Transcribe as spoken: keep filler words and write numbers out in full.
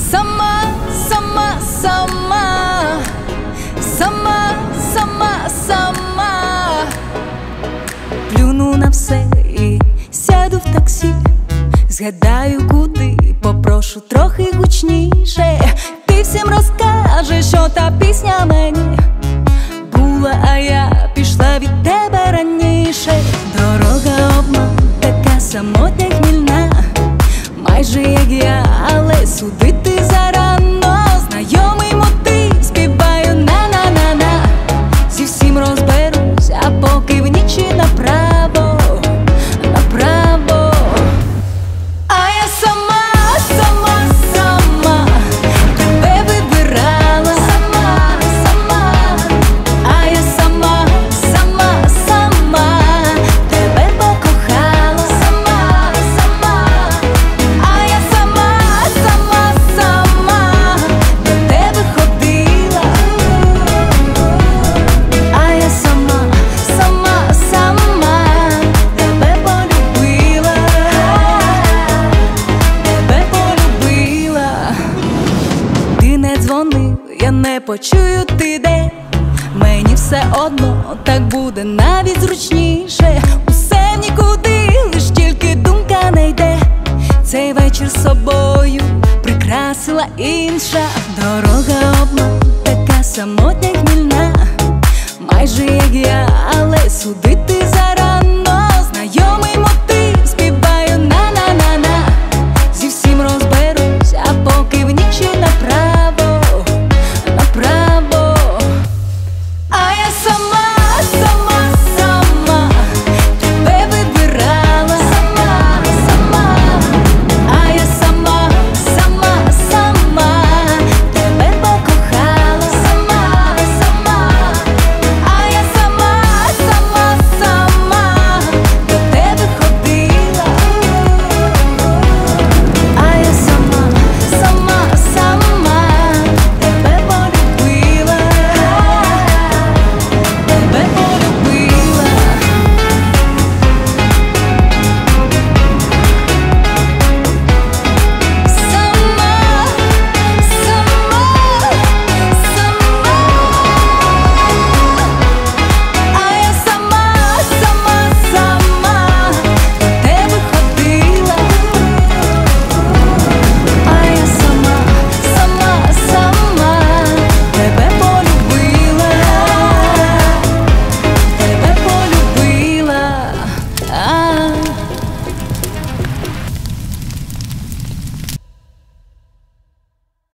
Сама, сама, сама, сама, сама, сама. Плюну на все і сяду в таксі, згадаю куди, попрошу трохи гучніше. Ти всім розкажеш, що та пісня мені була, а я пішла від тебе раніше. Дорога обман, така самотня, хмільна, майже як я, але судити зарано. Знайомий мотив, співаю на-на-на-на. Зі всім розберусь, а поки в нічі направо, направо. А я сама, сама, сама тебе вибирала. Сама, сама. А я сама, сама, сама тебе покохала. Сама, сама. А я сама, сама, сама до тебе ходила. А я сама, сама, сама тебе полюбила. Тебе полюбила. Ти не дзвонив, я не почую, ти де. Мені все одно, так буде навіть зручніше. Усе в нікуди, лиш тільки думка не йде. Цей вечір з собою прикрасила інша. Дорога обман, така самотня, хмільна, майже як я, але судити